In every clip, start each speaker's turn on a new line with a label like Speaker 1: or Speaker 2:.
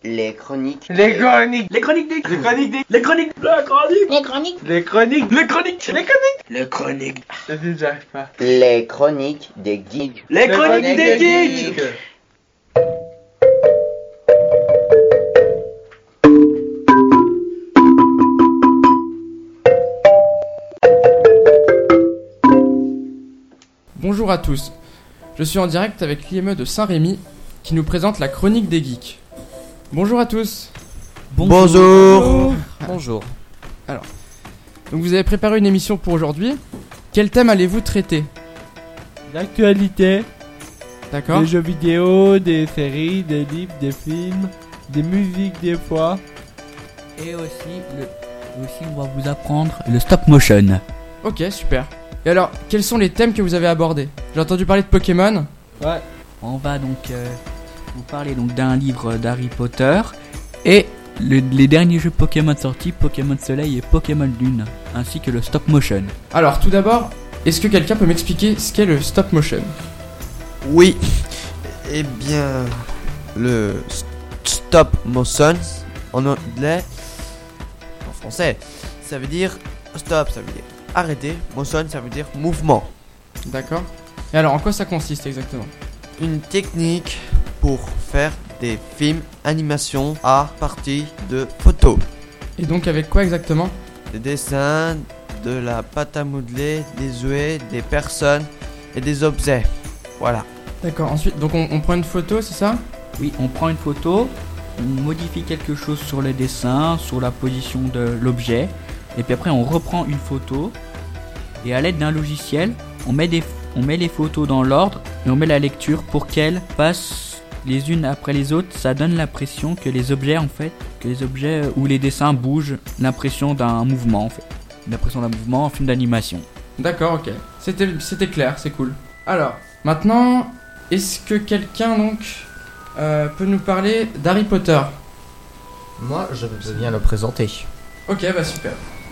Speaker 1: Les chroniques.
Speaker 2: Les chroniques.
Speaker 3: Les chroniques des...
Speaker 2: Les chroniques des...
Speaker 3: Les chroniques. La chronique.
Speaker 4: Les chroniques.
Speaker 2: Les chroniques.
Speaker 3: Les chroniques.
Speaker 2: Les chroniques.
Speaker 3: Les chroniques.
Speaker 2: J'arrive pas.
Speaker 1: Les chroniques des geeks.
Speaker 3: Les chroniques des geeks.
Speaker 5: Bonjour à tous, je suis en direct avec l'IME de Saint-Rémy qui nous présente la chronique des geeks. Bonjour à tous.
Speaker 6: Bonjour. Bonjour.
Speaker 5: Alors, donc vous avez préparé une émission pour aujourd'hui. Quel thème allez-vous traiter?
Speaker 2: L'actualité.
Speaker 5: D'accord.
Speaker 2: Des jeux vidéo, des séries, des livres, des films, des musiques des fois.
Speaker 6: Et aussi, on va vous apprendre le stop motion.
Speaker 5: Ok, super. Et alors, quels sont les thèmes que vous avez abordés? J'ai entendu parler de Pokémon.
Speaker 2: Ouais.
Speaker 6: On va donc vous parler donc d'un livre d'Harry Potter et les derniers jeux Pokémon sortis, Pokémon Soleil et Pokémon Lune, ainsi que le stop motion.
Speaker 5: Alors, tout d'abord, est-ce que quelqu'un peut m'expliquer ce qu'est le stop motion?
Speaker 7: Oui, eh bien, le stop motion en anglais, en français, ça veut dire stop, ça veut dire arrêter, motion, ça veut dire mouvement.
Speaker 5: D'accord. Et alors, en quoi ça consiste exactement?
Speaker 7: Une technique pour faire des films animation à partir de photos.
Speaker 5: Et donc, avec quoi exactement?
Speaker 7: Des dessins, de la pâte à modeler, des jouets, des personnes et des objets. Voilà.
Speaker 5: D'accord, ensuite, donc on prend une photo, c'est ça?
Speaker 6: Oui, on prend une photo, on modifie quelque chose sur le dessin, sur la position de l'objet, et puis après on reprend une photo, et à l'aide d'un logiciel, on met les photos dans l'ordre, et on met la lecture pour qu'elles passent les unes après les autres. Ça donne l'impression que les objets ou les dessins bougent, l'impression d'un mouvement en fait. L'impression d'un mouvement en film d'animation.
Speaker 5: D'accord, ok. C'était clair, c'est cool. Alors, maintenant, est-ce que quelqu'un donc peut nous parler d'Harry Potter?
Speaker 8: Moi, je veux bien le présenter.
Speaker 5: Ok, bah super.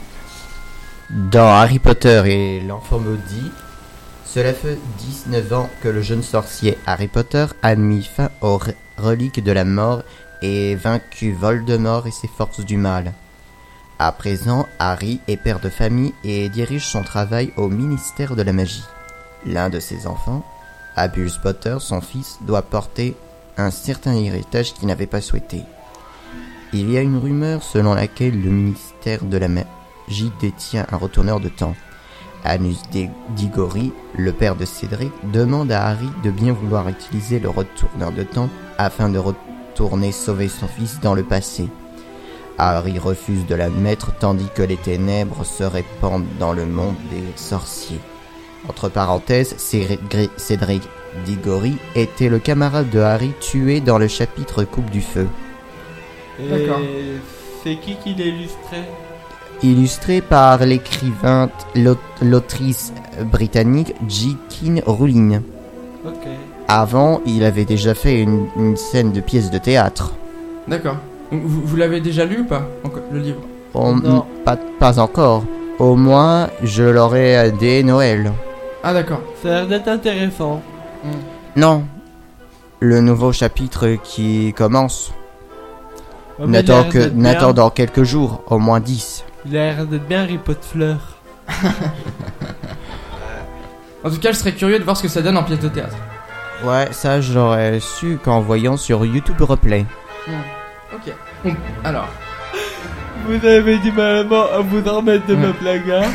Speaker 8: Dans Harry Potter et l'enfant maudit, cela fait 19 ans que le jeune sorcier Harry Potter a mis fin aux reliques de la mort et vaincu Voldemort et ses forces du mal. À présent, Harry est père de famille et dirige son travail au ministère de la magie. L'un de ses enfants, Albus Potter, son fils, doit porter un certain héritage qu'il n'avait pas souhaité. Il y a une rumeur selon laquelle le ministère de la magie détient un retourneur de temps. Anus Diggory, le père de Cédric, demande à Harry de bien vouloir utiliser le retourneur de temps afin de retourner sauver son fils dans le passé. Harry refuse de l'admettre tandis que les ténèbres se répandent dans le monde des sorciers. Entre parenthèses, Cédric Diggory était le camarade de Harry tué dans le chapitre Coupe du Feu.
Speaker 5: D'accord.
Speaker 2: Et c'est qui l'illustrait?
Speaker 8: Illustré par l'autrice britannique J.K. Rowling.
Speaker 2: Ok.
Speaker 8: Avant, il avait déjà fait une scène de pièce de théâtre.
Speaker 5: D'accord. Donc, vous l'avez déjà lu ou pas, le livre?
Speaker 2: Non.
Speaker 8: Pas encore. Au moins, je l'aurai dès Noël.
Speaker 5: Ah d'accord.
Speaker 2: Ça a l'air d'être intéressant.
Speaker 8: Non. Le nouveau chapitre qui commence
Speaker 2: Ouais, mais
Speaker 8: n'attend dans quelques jours, au moins 10.
Speaker 2: Il a l'air d'être bien Harry Potter.
Speaker 5: En tout cas, je serais curieux de voir ce que ça donne en pièce de théâtre.
Speaker 8: Ouais, ça j'aurais su qu'en voyant sur YouTube Replay.
Speaker 5: Ok. Alors.
Speaker 2: Vous avez dit maman à vous en remettre de ma blague, hein?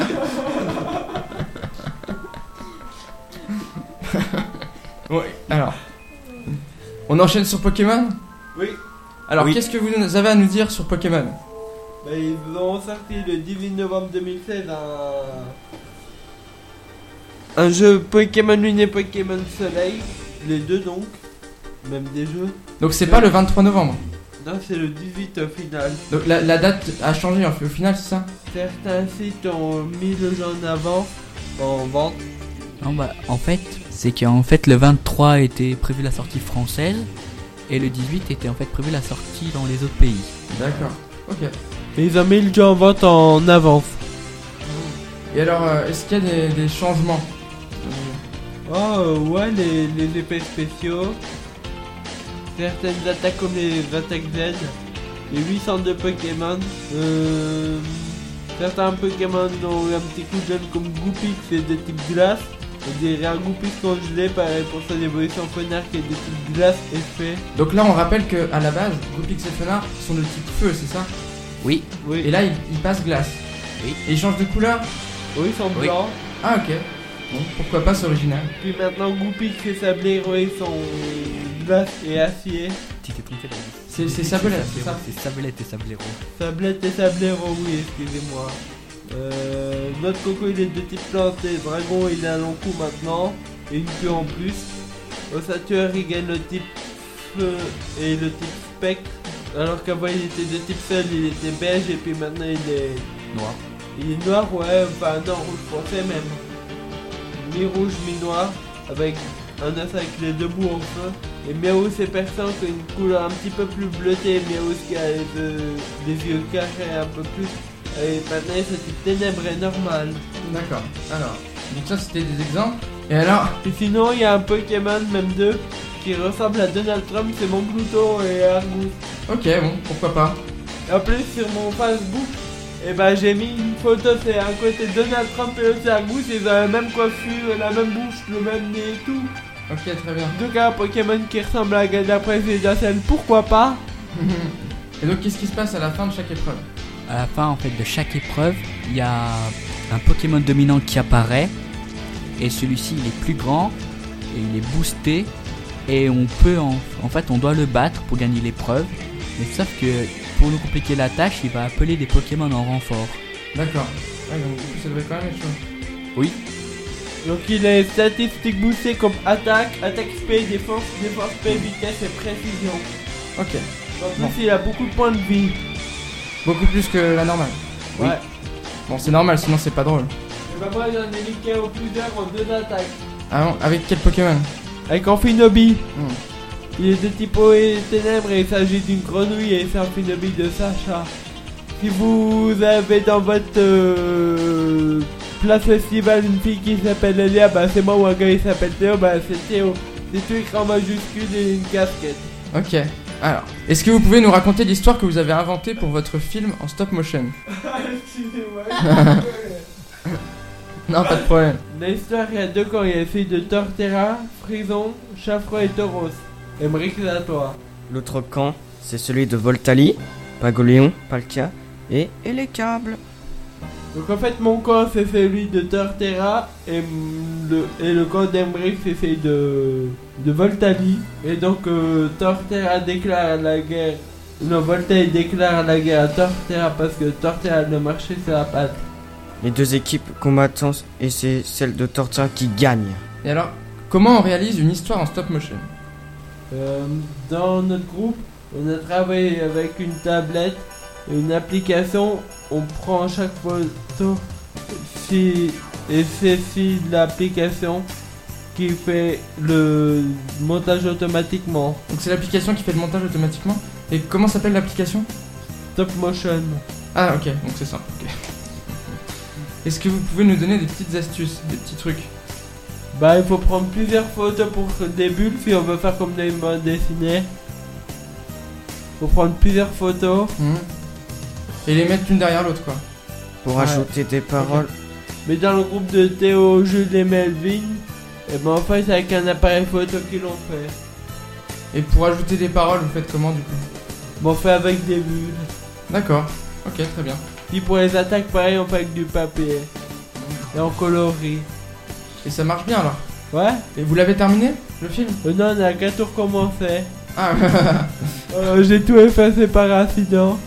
Speaker 5: Ouais, alors. On enchaîne sur Pokémon?
Speaker 2: Oui.
Speaker 5: Alors,
Speaker 7: Oui.
Speaker 5: qu'est-ce que vous avez à nous dire sur Pokémon?
Speaker 2: Bah, ils ont sorti le 18 novembre 2016 un jeu Pokémon Lune et Pokémon Soleil. Les deux donc. Même des jeux.
Speaker 5: Donc, c'est pas le 23 novembre.
Speaker 2: Non, c'est le 18 au final.
Speaker 5: Donc, la date a changé au final, c'est ça?
Speaker 2: Certains sites ont mis le jeu en avant, en vente.
Speaker 6: Non, bah, en fait, c'est qu'en fait le 23 était prévu la sortie française et le 18 était en fait prévu la sortie dans les autres pays.
Speaker 5: D'accord. Ok.
Speaker 2: Et ils ont mis le jeu en vente en avance.
Speaker 5: Et alors, est-ce qu'il y a des changements?
Speaker 2: Oh ouais, les effets spéciaux. certaines attaques comme les attaques Z, les 8 centres de Pokémon. Certains Pokémon ont un petit coup de gel comme Goupix, c'est de type glace. Et des rares Goupix congelés, pareil pour son évolution Fenard qui est de type glace et fée.
Speaker 5: Donc là, on rappelle que à la base, Goupix et Fenard sont de type feu, c'est ça?
Speaker 6: Oui.
Speaker 2: Oui,
Speaker 5: Et là, ils passent glace.
Speaker 6: Oui.
Speaker 5: Et ils changent de couleur?
Speaker 2: oui, ils sont
Speaker 6: Oui.
Speaker 2: blancs.
Speaker 5: Ah, ok. Bon, pourquoi pas, c'est original.
Speaker 2: Puis maintenant Goupix et Sablero, ils sont glace et acier.
Speaker 6: Tu t'es trompé là.
Speaker 5: C'est Sablette, c'est ça?
Speaker 6: C'est Sablette et Sablero.
Speaker 2: Sablette et Sablero, oui, excusez-moi. Notre Coco il est de type plante et Dragon il a un long cou maintenant et une queue en plus. Ossature il gagne le type feu et le type spectre, alors qu'avant il était de type seul, il était beige et puis maintenant il est
Speaker 6: Noir.
Speaker 2: Il est noir, ouais, enfin non, rouge foncé même. Mi-rouge, mi-noir, avec un os avec les deux bouts en feu. Et Miaou c'est perçant qui a une couleur un petit peu plus bleutée, Miaou qui a des yeux carrés un peu plus. Et maintenant c'est type ténèbres et normal.
Speaker 5: D'accord. Alors, donc ça, c'était des exemples. Et alors?
Speaker 2: Et sinon il y a un Pokémon, même deux, qui ressemble à Donald Trump, c'est mon Glouton et Argus.
Speaker 5: Ok, bon, pourquoi pas.
Speaker 2: Et en plus sur mon Facebook, et ben j'ai mis une photo, c'est un côté Donald Trump et l'autre c'est Argus, ils ont la même coiffure, la même bouche, le même nez et tout.
Speaker 5: Ok, très bien.
Speaker 2: Donc un Pokémon qui ressemble à la présidentielle, pourquoi pas?
Speaker 5: Et donc, qu'est-ce qui se passe à la fin de chaque épreuve?
Speaker 6: À la fin en fait de chaque épreuve, il y a un Pokémon dominant qui apparaît et celui-ci il est plus grand et il est boosté et on peut en fait on doit le battre pour gagner l'épreuve, mais sauf que pour nous compliquer la tâche, il va appeler des Pokémon en renfort.
Speaker 5: D'accord. Ouais, donc du coup, ça devrait quand même être chaud.
Speaker 6: Oui.
Speaker 2: Donc il est statistique boosté comme attaque speed, défense speed, vitesse et précision.
Speaker 5: Ok.
Speaker 2: En plus
Speaker 5: Bon.
Speaker 2: il a beaucoup de points de vie.
Speaker 5: Beaucoup plus que la normale.
Speaker 6: Oui.
Speaker 2: Ouais.
Speaker 5: Bon, c'est normal, sinon c'est pas drôle.
Speaker 2: Et bah moi j'en ai mis qu'un au plusieurs en 2 attaques.
Speaker 5: Ah bon, avec quel Pokémon?
Speaker 2: Avec Amphinobi.
Speaker 5: Hmm.
Speaker 2: Il est de type eau et ténèbres et il s'agit d'une grenouille et c'est Amphinobi de Sacha. Si vous avez dans votre place festival une fille qui s'appelle Elia, bah c'est moi, ou un gars qui s'appelle Théo, bah c'est Théo. C'est tout écrit en majuscule et une casquette.
Speaker 5: Ok. Alors, est-ce que vous pouvez nous raconter l'histoire que vous avez inventée pour votre film en stop motion?
Speaker 2: Excusez-moi.
Speaker 5: Non, pas de problème.
Speaker 2: Dans l'histoire, il y a 2 camps, il y a celui de Torterra, Frison, Chafro et Tauros. Emmerich, c'est à toi.
Speaker 3: L'autre camp, c'est celui de Voltali, Pagoléon, Palkia et les câbles.
Speaker 2: Donc en fait, mon camp, c'est celui de Torterra et le camp d'Emmerich, c'est celui de Voltali. Et donc, Torterra déclare la guerre. Non, Voltali déclare la guerre à Torterra parce que Torterra a le marché sur la patte.
Speaker 3: Les deux équipes combattantes et c'est celle de Torterra qui gagne.
Speaker 5: Et alors, comment on réalise une histoire en stop motion?
Speaker 2: Dans notre groupe, on a travaillé avec une tablette et une application. On prend chaque photo et c'est l'application qui fait le montage automatiquement.
Speaker 5: Donc c'est l'application qui fait le montage automatiquement. Et comment s'appelle l'application?
Speaker 2: Stop motion.
Speaker 5: Ah ok, donc c'est simple. Ok. Est-ce que vous pouvez nous donner des petites astuces, des petits trucs?
Speaker 2: Bah, il faut prendre plusieurs photos pour des bulles si on veut faire comme des bandes dessinées. Faut prendre plusieurs photos.
Speaker 5: Et les mettre l'une derrière l'autre quoi.
Speaker 3: Pour
Speaker 2: Ouais.
Speaker 3: ajouter des paroles,
Speaker 2: Mais dans le groupe de Théo, Jules et Melvin, et ben en fait c'est avec un appareil photo qu'ils l'ont fait.
Speaker 5: Et pour ajouter des paroles, vous faites comment du coup?
Speaker 2: Bon, on fait avec des bulles.
Speaker 5: D'accord, ok, très bien.
Speaker 2: Puis pour les attaques, pareil, on fait avec du papier. Et on colorie.
Speaker 5: Et ça marche bien alors?
Speaker 2: Ouais?
Speaker 5: Et vous l'avez terminé, le film?
Speaker 2: Non, on a qu'à tout recommencer.
Speaker 5: Ah,
Speaker 2: J'ai tout effacé par accident.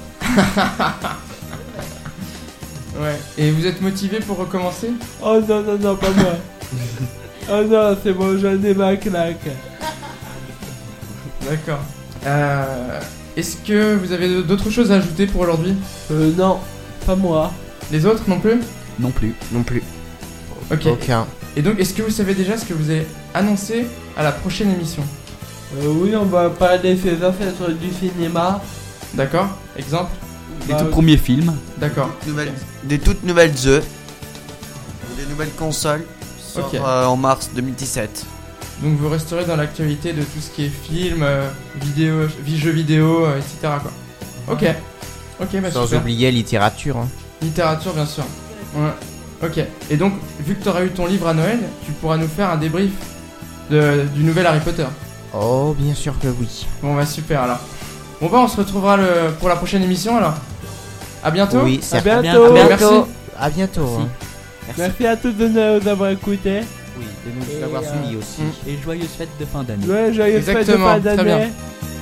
Speaker 5: ouais. Et vous êtes motivé pour recommencer?
Speaker 2: Oh non, non, non, pas moi. Oh non, c'est bon, j'en ai ma claque.
Speaker 5: D'accord. Est-ce que vous avez d'autres choses à ajouter pour aujourd'hui?
Speaker 2: Non, pas moi.
Speaker 5: Les autres non plus?
Speaker 6: Non plus.
Speaker 3: non plus.
Speaker 5: Ok.
Speaker 8: Aucun.
Speaker 5: Et donc, est-ce que vous savez déjà ce que vous avez annoncé à la prochaine émission?
Speaker 2: Oui, on va parler des ancêtres du cinéma.
Speaker 5: D'accord. Exemple?
Speaker 6: Les
Speaker 2: Bah,
Speaker 6: tout premiers films.
Speaker 5: D'accord.
Speaker 7: Des toutes nouvelles jeux. Des nouvelles consoles. Sort,
Speaker 5: Ok.
Speaker 7: en mars 2017.
Speaker 5: Donc vous resterez dans l'actualité de tout ce qui est film, jeux vidéo, etc. quoi. Ok, bah
Speaker 8: Sans
Speaker 5: super.
Speaker 8: oublier littérature. Hein.
Speaker 5: Littérature, bien sûr. Ouais. Ok. Et donc, vu que tu auras eu ton livre à Noël, tu pourras nous faire un débrief du nouvel Harry Potter.
Speaker 8: Oh, bien sûr que oui.
Speaker 5: Bon, bah super alors. Bon, bah on se retrouvera pour la prochaine émission alors. À bientôt.
Speaker 8: Oui,
Speaker 2: À
Speaker 8: c'est
Speaker 2: bientôt.
Speaker 5: Merci.
Speaker 8: À bientôt.
Speaker 6: Merci.
Speaker 8: Hein.
Speaker 2: Merci à tous de nous avoir écoutés.
Speaker 8: Oui, de nous
Speaker 6: Et,
Speaker 8: avoir suivis aussi.
Speaker 6: Et joyeuses fêtes de fin d'année.
Speaker 2: Ouais, joyeuses fêtes de
Speaker 5: Exactement,
Speaker 2: fin
Speaker 5: très bien.
Speaker 2: d'année.